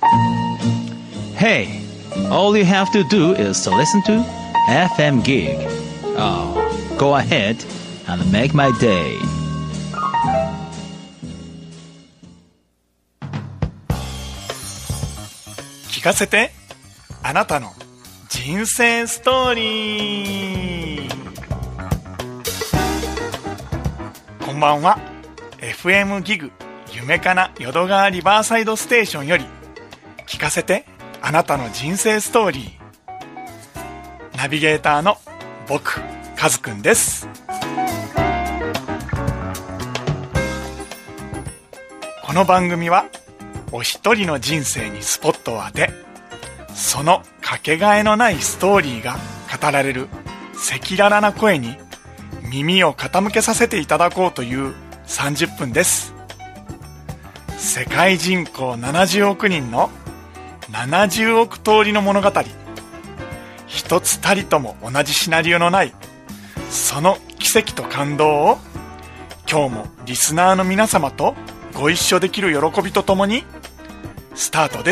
Hey, all you have to do is to listen to FM Gig. Oh, go ahead and make my day. 聞かせて、あなたの人生ストーリー。こんばんは。 FM ギグ夢かな淀川リバーサイドステーションより、聞かせてあなたの人生ストーリー。ナビゲーターの僕カズくんです。この番組はお一人の人生にスポットを当て、そのかけがえのないストーリーが語られる赤裸々な声に耳を傾けさせていただこうという30分です。世界人口70億人の70億通りの物語、一つたりとも同じシナリオのないその奇跡と感動を、今日もリスナーの皆様とご一緒できる喜びとともにスタートです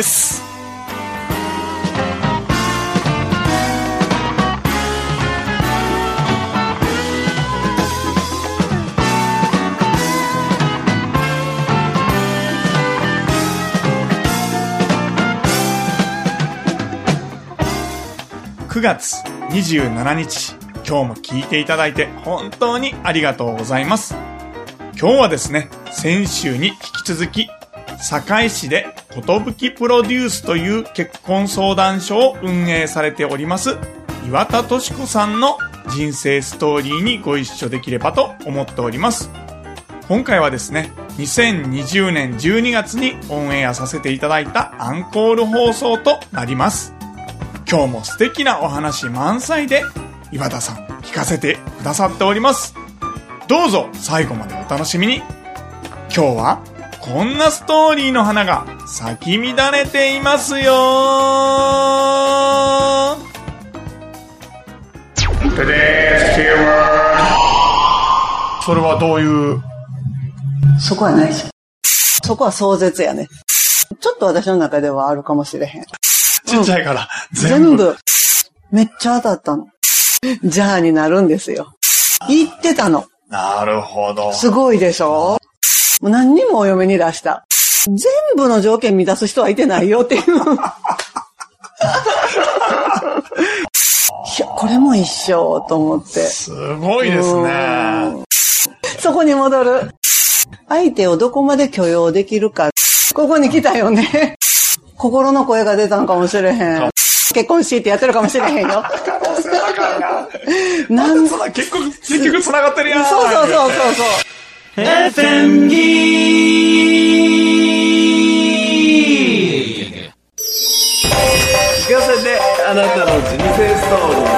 。9月27日、今日も聞いていただいて本当にありがとうございます。今日はですね、先週に引き続き堺市でことぶきプロデュースという結婚相談所を運営されております岩田敏子さんの人生ストーリーにご一緒できればと思っております。今回はですね、2020年12月にオンエアさせていただいたアンコール放送となります。今日も素敵なお話満載で岩田さん聞かせてくださっております。どうぞ最後までお楽しみに。今日はこんなストーリーの花が咲き乱れていますよ。それはどういう？ そこはないし。そこは壮絶やね。ちょっと私の中ではあるかもしれへん。 ちっちゃいから、 全部。めっちゃ当たったの。じゃあになるんですよ。言ってたの。 なるほど。 すごいでしょ？もう何人もお嫁に出した。全部の条件満たす人はいてないよっていう。いや、これも一緒と思って。 すごいですね。 そこに戻る。相手をどこまで許容できるか。ここに来たよね。心の声が出たんかもしれへん。結婚しってやってるかもしれへんよ。 なんそんな結局繋がってるやん。 そう。 FM Gig。 聞かせてあなたの人生ストーリー。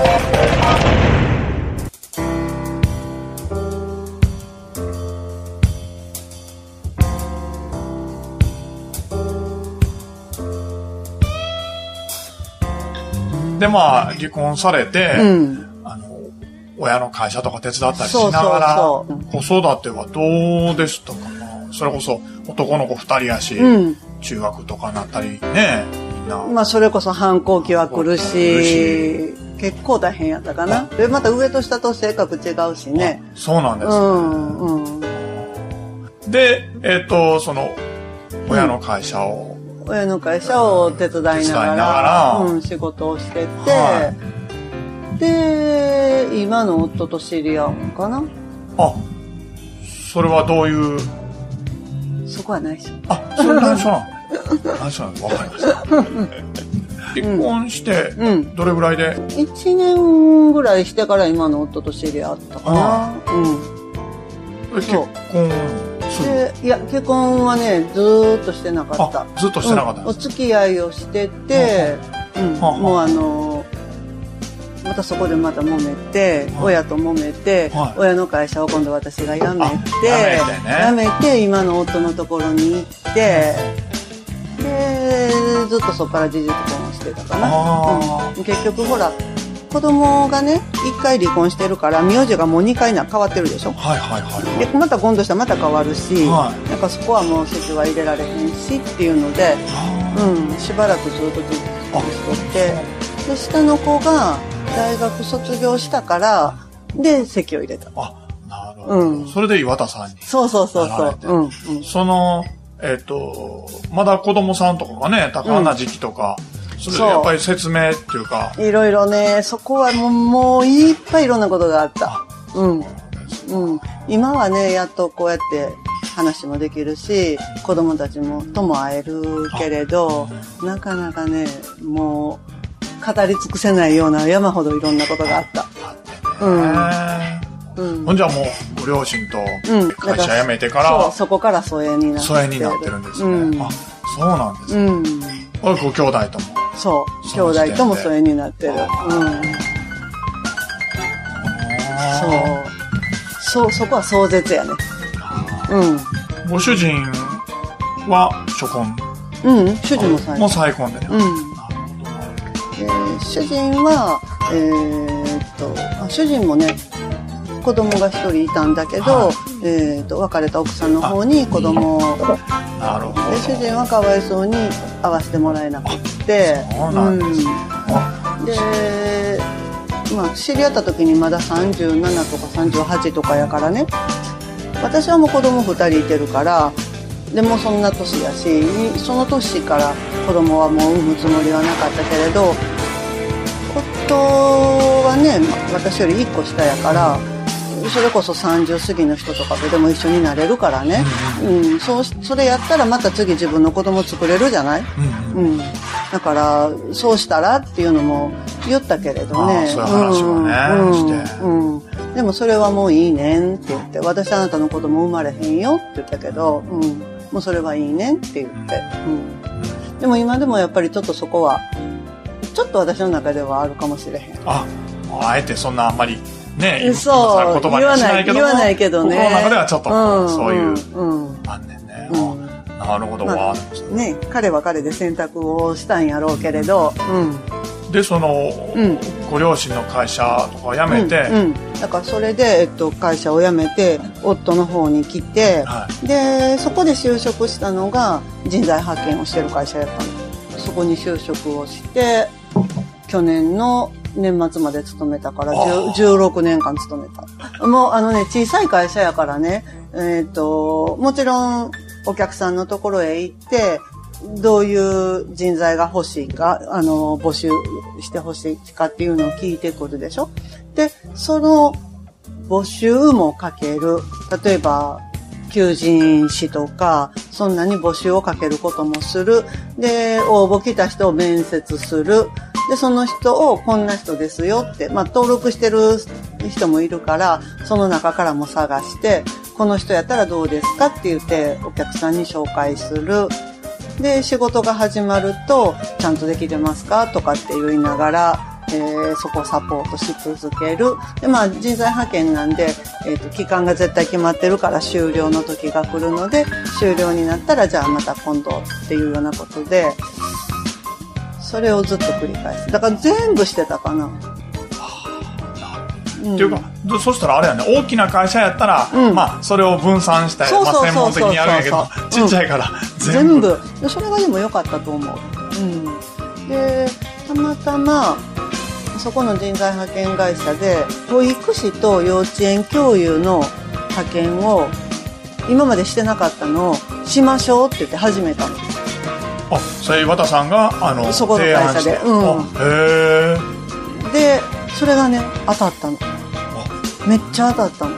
で、離婚されて、親の会社とか手伝ったりしながら、子育てはどうでしたかな。それこそ男の子2人やし、中学とかなったりね、みんな。 それこそ反抗期は来るし、結構大変やったかな。で、また上と下と性格違うしね。 そうなんですね。で、その、親の会社を、 手伝いながら、仕事をしてて、で、今の夫と知り合うんかな。 あ、それはどういう？ そこは内緒。 あ、それ内緒なの？内緒なの？わかりました。結婚して、どれぐらいで ？1年ぐらいしてから今の夫と知り合ったかな。 結婚いや、結婚はね、ずーっとしてなかった。 ずっとしてなかったんです。 お付き合いをしてて、もうまたそこでまた揉めて、親と揉めて、親の会社を今度私が辞めて、今の夫のところに行って、で、ずっとそこから事実婚をしてたかな。結局ほら、子供がね、1回離婚してるから、名字がもう2回変わってるでしょ。で、また今度したらまた変わるし、なんかそこはもう籍は入れられへんしっていうので、 しばらくずっと自立してて、で、下の子が大学卒業したから、で、籍を入れた。 あ、なるほど。それで岩田さんに。 そう。 その、まだ子供さんとかがね、多感な時期とか、それでやっぱり説明っていうか。 いろいろね、そこはもういっぱいいろんなことがあった。今はね、やっとこうやって話もできるし、子供たちとも会えるけれど、なかなかね、もう、語り尽くせないような山ほどいろんなことがあった。 ほんじゃもう、ご両親と会社辞めてから、 そこから疎遠になってる。 疎遠になってるんですね。あ、そうなんですね。ご兄弟とも。 そう、兄弟とも疎遠になってる。そこは壮絶やね。 ご主人は初婚？ 主人も再婚。 もう再婚でね。 主人は、主人もね、子供が一人いたんだけど、別れた奥さんの方に子供を、 なるほど。 で、主人はかわいそうに会わせてもらえなくって、で、知り合った時にまだ37とか38とかやからね、私はもう子供2人いてるから、でもそんな年やし、その年から子供はもう産むつもりはなかったけれど、夫はね、私より1個下やから、それこそ30過ぎの人とかとでも一緒になれるからね、それやったらまた次自分の子供作れるじゃない、だからそうしたらっていうのも言ったけれどね、 そういう話はね、 でもそれはもういいねんって言って、私あなたの子供生まれへんよって言ったけど、もうそれはいいねんって言って、でも今でもやっぱりちょっとそこはちょっと私の中ではあるかもしれへん。 あえてそんなあんまりね、 そう言わないけどね、 心の中ではちょっとそういうあんねんね。なるほど。 ね、彼は彼で選択をしたんやろうけれど、 でそのご両親の会社とか辞めて、 だからそれで会社を辞めて夫の方に来て、でそこで就職したのが人材派遣をしてる会社やったの。そこに就職をして去年の年末まで勤めたから16年間勤めた。もう小さい会社やからね、もちろんお客さんのところへ行ってどういう人材が欲しいか、募集して欲しいかっていうのを聞いてくるでしょ。で、その募集もかける。例えば求人誌とかそんなに募集をかけることもする。で、応募来た人を面接する。で、その人をこんな人ですよって、登録してる人もいるから、その中からも探して、この人やったらどうですかって言ってお客さんに紹介する。で、仕事が始まると、ちゃんとできてますかとかって言いながら、そこをサポートし続ける。で、人材派遣なんで、期間が絶対決まってるから終了の時が来るので、終了になったら、じゃあまた今度っていうようなことで、それをずっと繰り返す。だから全部してたかな。 っていうか、そしたらあれやね、大きな会社やったら、それを分散したり、専門的にやるんやけど、ちっちゃいから全部。 それがでも良かったと思う。で、たまたま、そこの人材派遣会社で、保育士と幼稚園教諭の派遣を、今までしてなかったのをしましょうって言って始めたの。 それ岩田さんがそこの会社で、でそれがね当たったの。めっちゃ当たったの。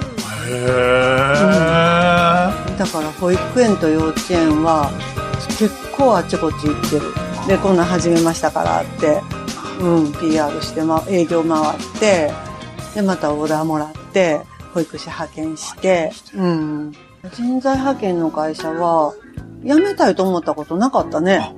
だから保育園と幼稚園は結構あちこち行ってる。でこんなん始めましたからって、PR して、営業回ってでまたオーダーもらって保育士派遣して、人材派遣の会社は辞めたいと思ったことなかったね。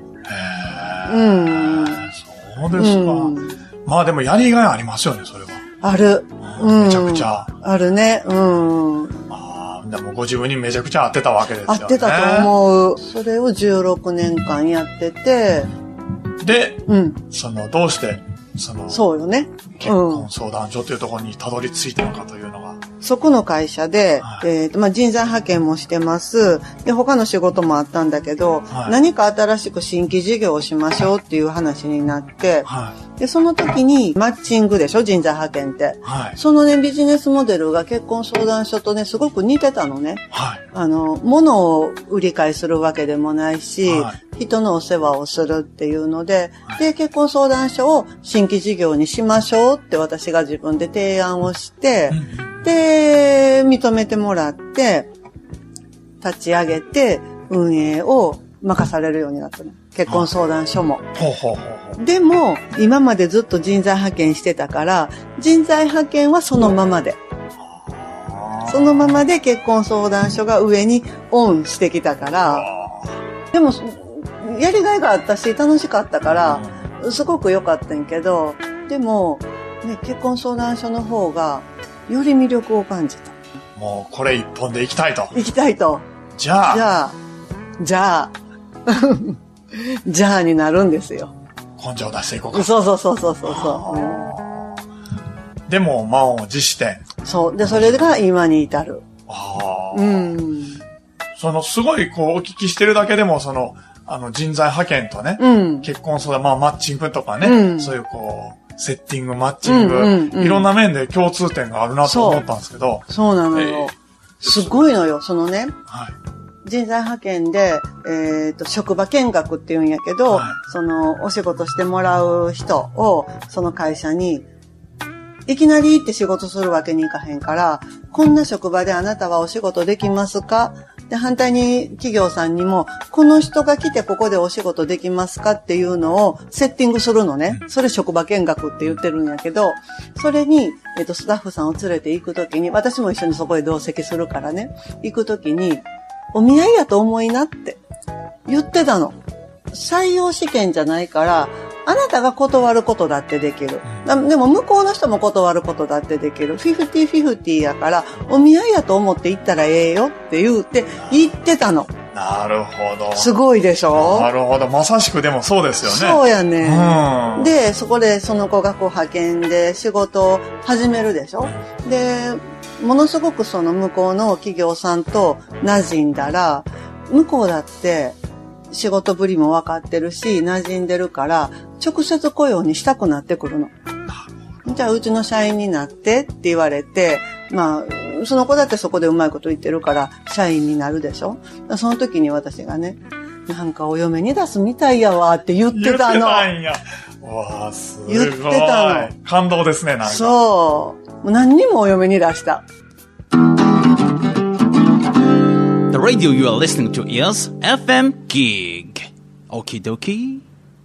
そうですか。でもやりがいありますよね、それは。 ある。 めちゃくちゃ。 あるね。 でもご自分にめちゃくちゃ合ってたわけですよね。 合ってたと思う。それを16年間やってて。 で、どうして、 そうよね。 結婚相談所というところにたどり着いたのかというのが。 そこの会社で、人材派遣もしてます。で、他の仕事もあったんだけど、何か新しく新規事業をしましょうっていう話になって、で、その時にマッチングでしょ、人材派遣って。そのね、ビジネスモデルが結婚相談所とね、すごく似てたのね。物を売り買いするわけでもないし、人のお世話をするっていうので、で、結婚相談所を新規事業にしましょうって私が自分で提案をして、で、認めてもらって、立ち上げて、運営を任されるようになったの。結婚相談所も。でも、今までずっと人材派遣してたから、人材派遣はそのままで。そのままで結婚相談所が上にオンしてきたから、でも、やりがいがあったし、楽しかったから、すごく良かったんやけど、でも、ね、結婚相談所の方が、より魅力を感じた。 もう、これ一本で行きたいと。 行きたいと。 じゃあになるんですよ。 根性を出していこうか。 そう。 でも、満を持して。 そう。で、それが今に至る。 すごい、お聞きしてるだけでも、人材派遣とね、結婚相談、マッチングとかね、そういうセッティング、マッチング、いろんな面で共通点があるなと思ったんですけど。 そうなのよ。すごいのよ、人材派遣で、職場見学って言うんやけど、お仕事してもらう人を、その会社に、いきなり行って仕事するわけにいかへんから、こんな職場であなたはお仕事できますか？で、反対に企業さんにも、この人が来てここでお仕事できますかっていうのをセッティングするのね。それ職場見学って言ってるんやけど、それに、スタッフさんを連れて行くときに、私も一緒にそこへ同席するからね、行くときに、お見合いやと思いなって言ってたの。採用試験じゃないから、あなたが断ることだってできる。でも向こうの人も断ることだってできる。50-50やから、お見合いやと思って行ったらええよって言ってたの。 なるほど。 すごいでしょ？ なるほど。まさしくでもそうですよね。 そうやね。で、そこでその子が派遣で仕事を始めるでしょ？で、ものすごく向こうの企業さんと馴染んだら、向こうだって仕事ぶりも分かってるし、馴染んでるから、直接雇用にしたくなってくるの。じゃあ、うちの社員になってって言われて、その子だってそこでうまいこと言ってるから、社員になるでしょ？その時に私がね、なんかお嫁に出すみたいやわって言ってたの。言ってたんや。 わー、すごい。 言ってたの。 感動ですね、なんか。 そう。もう何人もお嫁に出した。 The radio you are listening to is FM Gig. Okie dokie.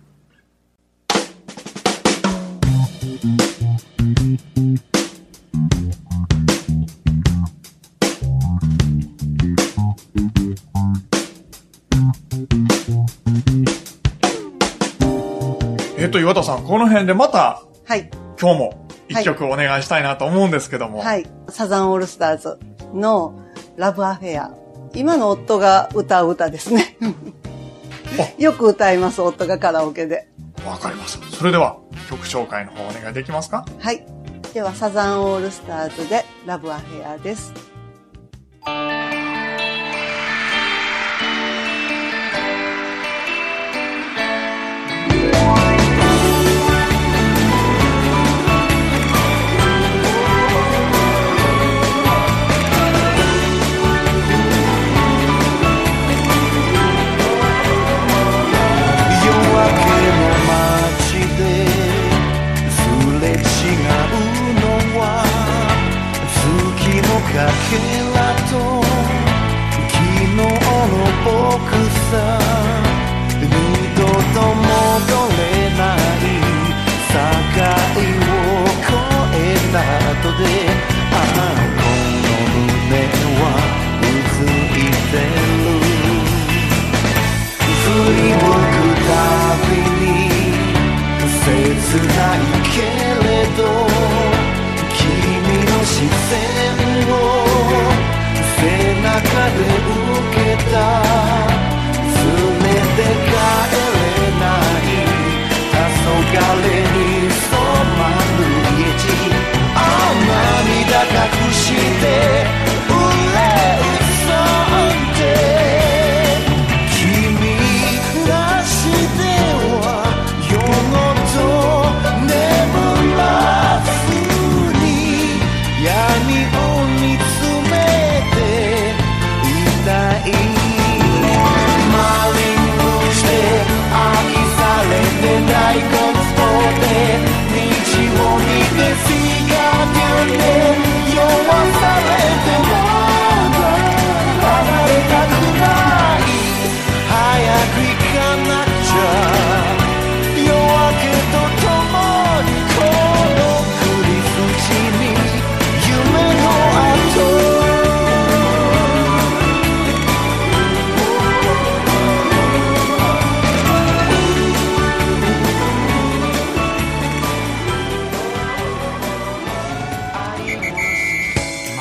岩田さん、この辺でまた、 はい。 今日も一曲お願いしたいなと思うんですけども。 はい。サザンオールスターズのラブアフェア。今の夫が歌う歌ですね。よく歌います、夫がカラオケで。 わかりました。それでは、曲紹介の方お願いできますか？ はい。では、サザンオールスターズでラブアフェアです。 かけらと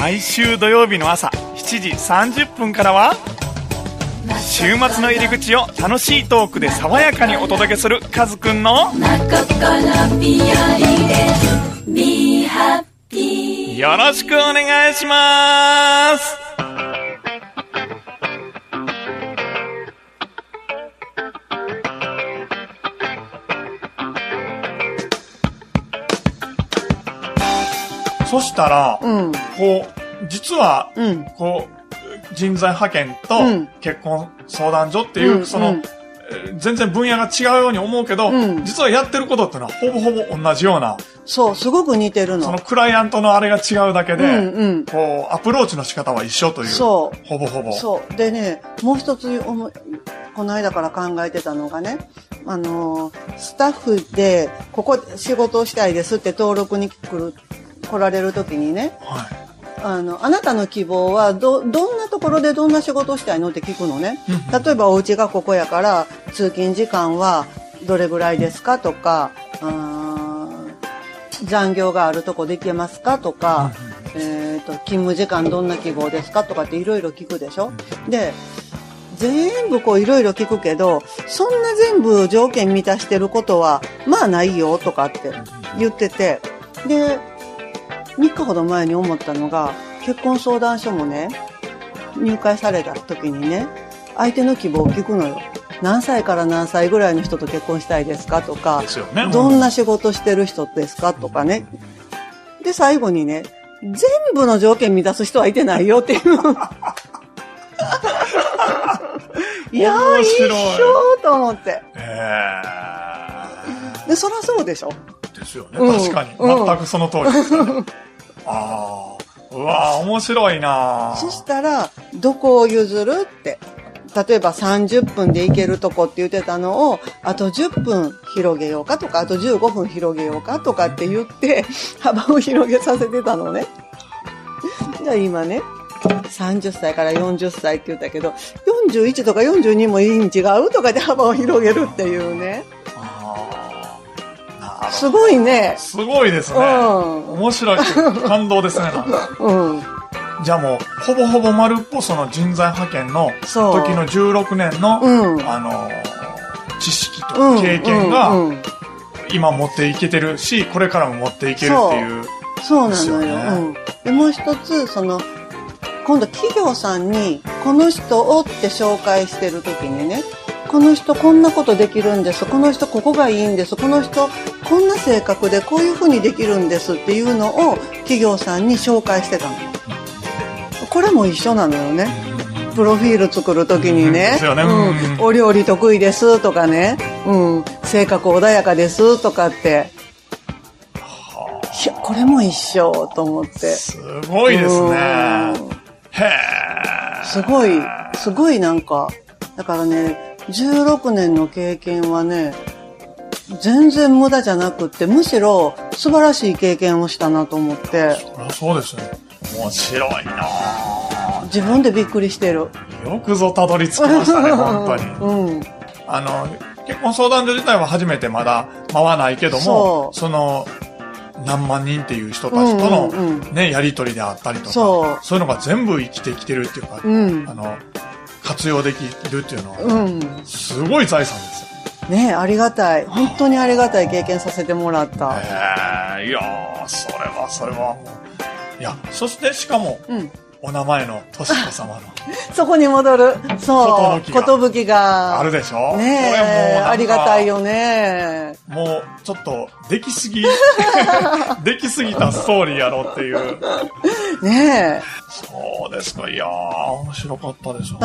毎週土曜日の朝7時30分からは週末の入り口を楽しいトークで爽やかにお届けするカズくんのよろしくお願いします。そしたら、こう実は、こう人材派遣と結婚相談所っていう、全然分野が違うように思うけど、実はやってることっていうのはほぼほぼ同じような。 そう、すごく似てるの。 そのクライアントのあれが違うだけで、こう、アプローチの仕方は一緒という。そう。ほぼほぼ。そう。でね、もう一つこの間から考えてたのがね、スタッフで、ここ仕事をしたいですって登録に来られるときにね、あなたの希望はどんなところでどんな仕事をしたいのって聞くのね。例えばお家がここやから通勤時間はどれぐらいですかとか、残業があるとこできますかとか、勤務時間どんな希望ですかとかっていろいろ聞くでしょ。で、全部こういろいろ聞くけど、そんな全部条件満たしてることはまあないよとかって言ってて、で、3日ほど前に思ったのが、結婚相談所もね、入会された時にね、相手の希望を聞くのよ。何歳から何歳ぐらいの人と結婚したいですかとか、どんな仕事してる人ですかとかね。で、最後にね、全部の条件満たす人はいてないよっていう。いやー、一緒と思って。で、そらそうでしょ。ですよね。確かに。全くその通りですよね。うわー、面白いな。 そしたら、どこを譲るって。例えば30分で行けるとこって言ってたのを、あと10分広げようかとか、あと15分広げようかとかって言って、幅を広げさせてたのね。じゃあ今ね、30歳から40歳って言ったけど、41とか42もいいん違うとかで幅を広げるっていうね。すごいね。 すごいですね。面白い。感動ですね。じゃあもう、ほぼほぼ丸っぽその人材派遣の時の16年の、知識と経験が、今持っていけてるし、これからも持っていけるっていう。 そうなのよ。で、もう一つ、今度企業さんに、この人をって紹介してる時にね、この人こんなことできるんです。この人ここがいいんです。この人こんな性格でこういう風にできるんですっていうのを企業さんに紹介してたの。これも一緒なのよね。プロフィール作るときにね、お料理得意ですとかね、性格穏やかですとかって。いや、これも一緒と思って。 すごいですね。へー。すごいなんか、だからね、16年の経験はね、全然無駄じゃなくって、むしろ素晴らしい経験をしたなと思って。 そりゃそうですね。面白いなぁ。 自分でびっくりしてる。 よくぞたどり着きましたね、本当に。結婚相談所自体は初めてまだ回らないけども、何万人っていう人たちとのね、やりとりであったりとか、そういうのが全部生きてきてるっていうか、活用できるっていうのは、すごい財産ですよ。 ねえ、ありがたい。本当にありがたい経験させてもらった。 いやー、それはもう。いや、そしてしかも、お名前のとしこ様の。 そこに戻る。そう。ことぶきが。 あるでしょ。 ねえ。ありがたいよね。 もう、ちょっと、できすぎたストーリーやろっていう。 ねえ。 そうですか。いやー、面白かったでしょ。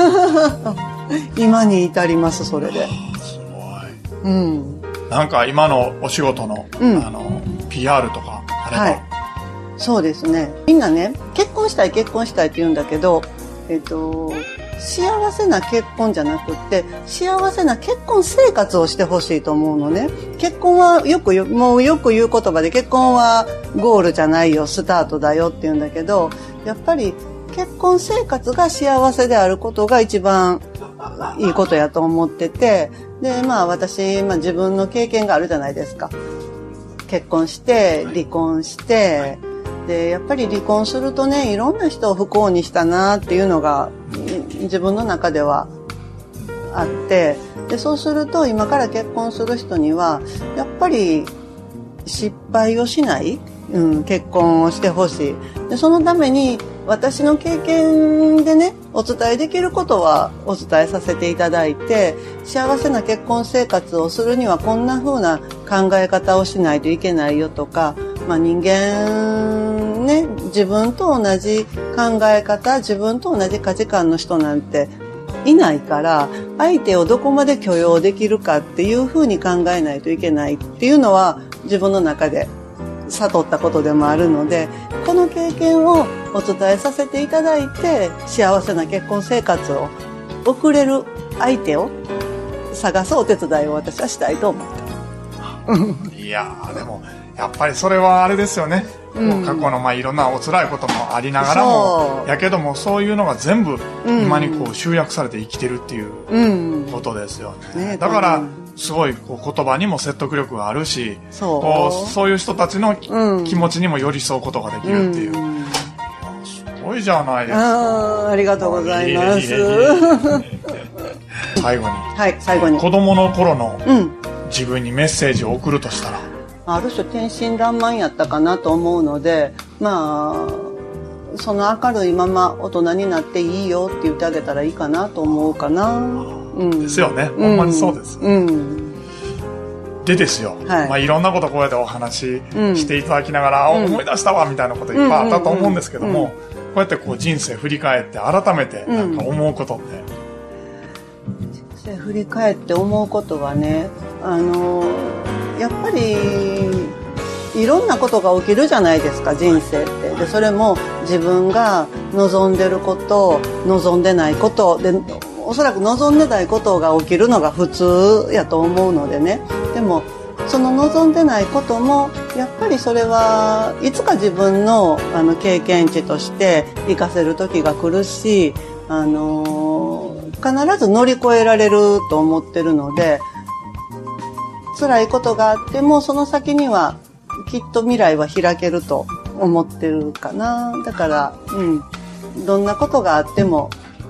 今に至ります、それで。 すごい。なんか今のお仕事の、PR とかあれば。はい。 そうですね。みんなね、結婚したいって言うんだけど、幸せな結婚じゃなくって、幸せな結婚生活をしてほしいと思うのね。結婚はもうよく言う言葉で、結婚はゴールじゃないよ、スタートだよって言うんだけど、やっぱり結婚生活が幸せであることが一番いいことやと思ってて、で、私、自分の経験があるじゃないですか。結婚して、離婚して、 で、やっぱり離婚するとね、いろんな人を不幸にしたなっていうのが、自分の中ではあって、で、そうすると今から結婚する人には、やっぱり失敗をしない、結婚をしてほしい。で、そのために私の経験でね、お伝えできることはお伝えさせていただいて、幸せな結婚生活をするにはこんな風な考え方をしないといけないよとか、人間ね、自分と同じ考え方、自分と同じ価値観の人なんていないから、相手をどこまで許容できるかっていう風に考えないといけないっていうのは自分の中で悟ったことでもあるので、この経験をお伝えさせていただいて、幸せな結婚生活を送れる相手を探すお手伝いを私はしたいと思って。 いやー、でもやっぱりそれはあれですよね。過去のいろんなお辛いこともありながらも、やけどもそういうのが全部今にこう集約されて生きてるっていうことですよね。だからすごいこう言葉にも説得力があるし、そういう人たちの気持ちにも寄り添うことができるっていう。すごいじゃないですか。 ありがとうございます。 最後に。 はい、最後に。 子供の頃の自分にメッセージを送るとしたら、 ある種天真爛漫やったかなと思うので、その明るいまま大人になっていいよって言ってあげたらいいかなと思うかな。 ですよね。ほんまにそうです。でですよ。いろんなことこうやってお話ししていただきながら、思い出したわみたいなこといっぱいあったと思うんですけども、こうやってこう人生振り返って改めてなんか思うことって。 人生振り返って思うことはね、やっぱりいろんなことが起きるじゃないですか、人生って。で、それも自分が望んでること、望んでないことで、おそらく望んでないことが起きるのが普通やと思うのでね。でもその望んでないこともやっぱりそれはいつか自分の経験値として活かせる時が来るし、必ず乗り越えられると思ってるので、辛いことがあってもその先にはきっと未来は開けると思ってるかな。だから、どんなことがあっても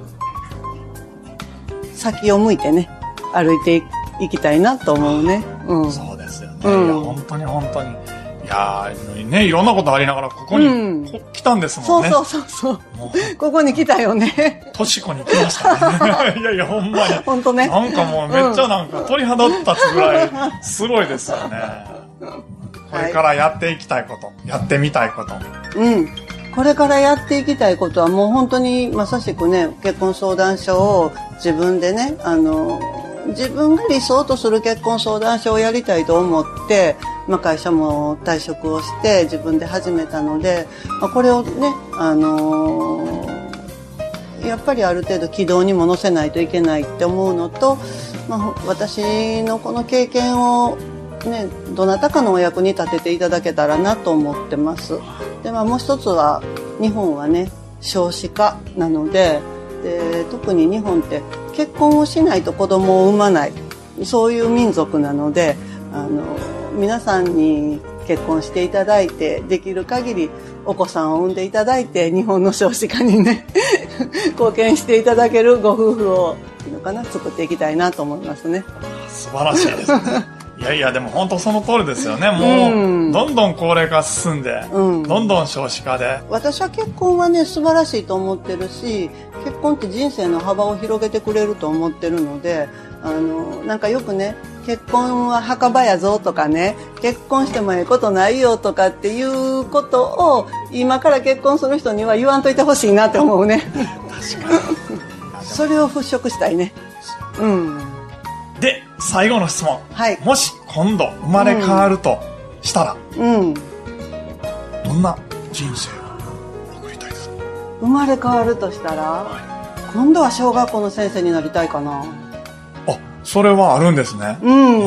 先を向いてね、歩いていきたいなと思うね。 そうですよね。いや、本当に本当に。いやね、いろんなことありながらここに来たんですもんね。 そう。ここに来たよね。 としこに来ましたね。いや、ほんまに。 本当ね。 なんかもうめっちゃなんか鳥肌立つぐらいすごいですよね。これからやっていきたいこと、やってみたいこと。 これからやっていきたいことはもう本当にまさしくね、結婚相談所を自分でね、自分が理想とする結婚相談所をやりたいと思って、会社も退職をして自分で始めたので、これをね、やっぱりある程度軌道にも乗せないといけないって思うのと、私のこの経験をね、どなたかのお役に立てていただけたらなと思ってます。で、もう一つは日本はね、少子化なので、特に日本って結婚をしないと子供を産まない、そういう民族なので、皆さんに結婚していただいて、できる限りお子さんを産んでいただいて、日本の少子化にね貢献していただけるご夫婦を作っていきたいなと思いますね。 素晴らしいですね。いやでも本当その通りですよね。もうどんどん高齢化進んで、どんどん少子化で。 私は結婚はね、素晴らしいと思ってるし、結婚って人生の幅を広げてくれると思ってるので、なんかよくね、結婚は墓場やぞとかね、結婚してもええことないよとかっていうことを今から結婚する人には言わんといてほしいなって思うね。 確かに。 それを払拭したいね。 で、最後の質問。 はい。 もし今度生まれ変わるとしたら、どんな人生を送りたいですか？ 生まれ変わるとしたら、今度は小学校の先生になりたいかな。 あ、それはあるんですね。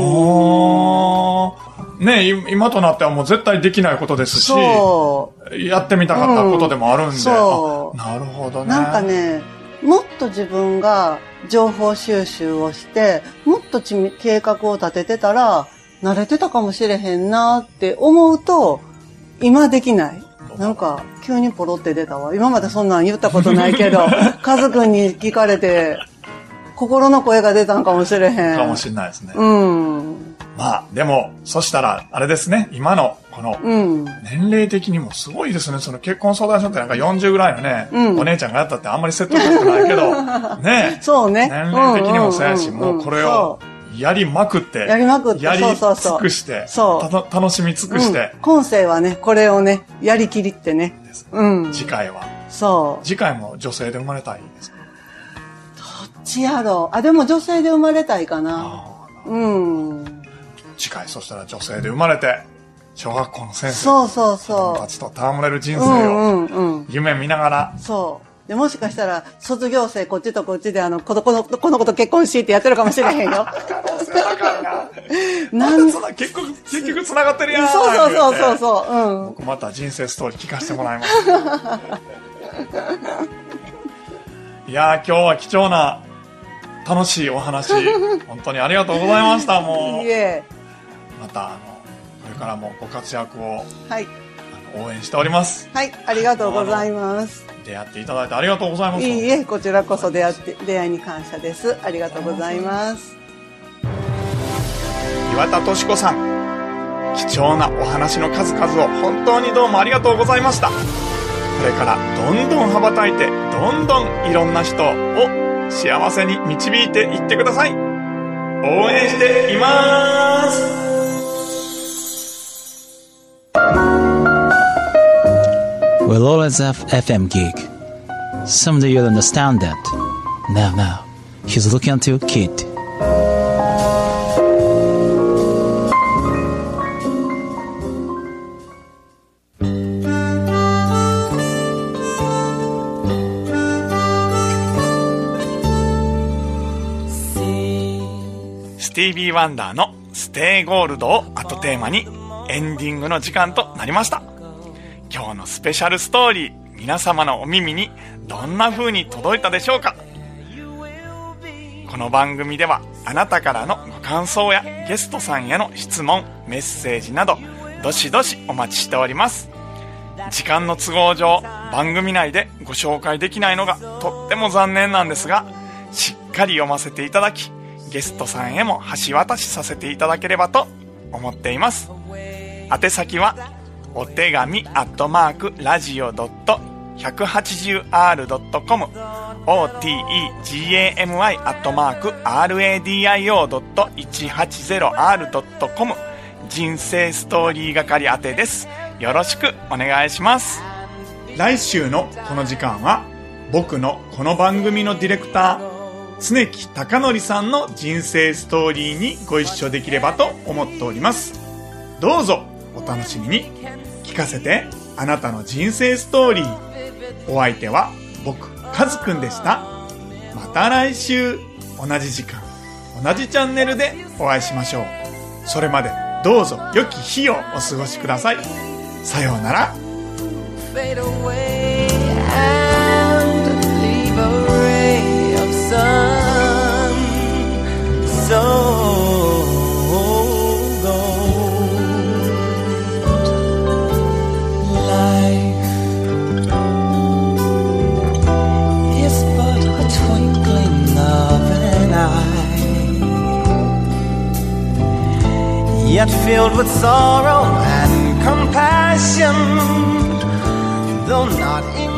ね、今となってはもう絶対できないことですし、やってみたかったことでもあるんで、なるほどね。 なんかね、もっと自分が情報収集をして、もっと計画を立ててたら、慣れてたかもしれへんなって思うと、今できない。 なんか急にポロって出たわ。今までそんなん言ったことないけどカズくんに聞かれて心の声が出たんかもしれへん。 かもしれないですね。 うん。 まあ、でも、そしたら、あれですね、今の、この、年齢的にもすごいですね。その結婚相談所ってなんか40ぐらいのね、お姉ちゃんがやったってあんまり説得力ないけど、ね。 そうね。 年齢的にもそうやし、もうこれをやりまくって、 やり尽くして、楽しみ尽くして。 今世はね、これをね、やりきりってね。 次回は。 そう。 次回も女性で生まれたいですか？ どっちやろう。あ、でも女性で生まれたいかな。 次回、そしたら女性で生まれて、小学校の先生。 そう。 子供たちと戯れる人生を、夢見ながら。 そう。で、もしかしたら、卒業生こっちとこっちで、この子と結婚しってやってるかもしれへんよ。 結局繋がってるやん。 そう。 僕また人生ストーリー聞かせてもらいます。いやー、今日は貴重な、楽しいお話、本当にありがとうございました。もう。いえ。また、これからもご活躍を、はい。応援しております。 はい、ありがとうございます。 出会っていただいてありがとうございます。 いいえ、こちらこそ出会いに感謝です。ありがとうございます。 岩田敏子さん、貴重なお話の数々を本当にどうもありがとうございました。これからどんどん羽ばたいて、どんどんいろんな人を幸せに導いていってください。応援しています。 We'll always have FM gig. Someday you'll understand that. Now, he's looking at you, kid. スティービー・ワンダーのステイゴールドを後テーマにエンディングの時間となりました。今日のスペシャルストーリー、皆様のお耳にどんな風に届いたでしょうか？この番組ではあなたからのご感想やゲストさんへの質問、メッセージなどどしどしお待ちしております。時間の都合上番組内でご紹介できないのがとっても残念なんですが、しっかり読ませていただき、ゲストさんへも橋渡しさせていただければと思っています。宛先はお手紙@radio.180r.com otegami@radio.180r.com 人生ストーリー係宛てです。よろしくお願いします。来週のこの時間は僕のこの番組のディレクター常木貴則さんの人生ストーリーにご一緒できればと思っております。どうぞお楽しみに。聞かせてあなたの人生ストーリー。お相手は僕カズくんでした。また来週同じ時間同じチャンネルでお会いしましょう。それまでどうぞ良き日をお過ごしください。さようなら。 Yet filled with sorrow and compassion, though not in